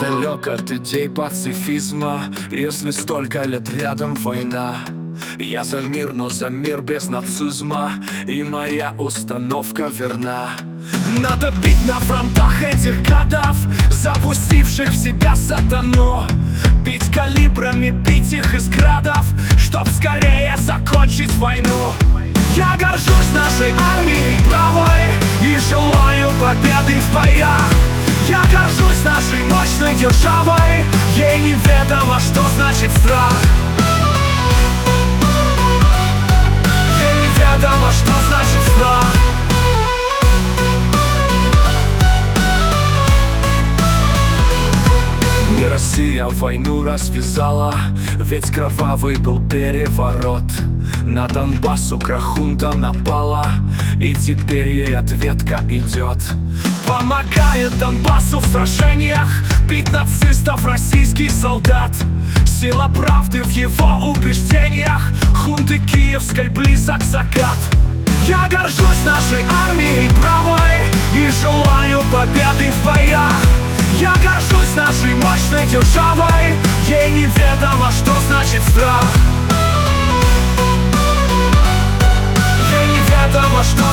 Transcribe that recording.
далек от идей пацифизма, если столько лет рядом война. Я за мир, но за мир без нацизма, и моя установка верна. Надо бить на фронтах этих годов, запустивших в себя сатану. Бить калибрами, бить их из градов, чтоб скорее закончить войну. Я горжусь нашей армией правой и желаю победы в боях. Я горжусь нашей мощной державой, ей неведомо, что значит страх. Ей неведомо, что значит страх. Не Россия войну развязала, ведь кровавый был переворот. На Донбасс Украхунта напала, и теперь ей ответка идет. Помогает Донбассу в сражениях бить нацистов российский солдат. Сила правды в его убеждениях, хунты киевской близок закат. Я горжусь нашей армией правой и желаю победы в боях. Я горжусь нашей мощной державой, ей неведомо, что значит страх. Ей неведомо, что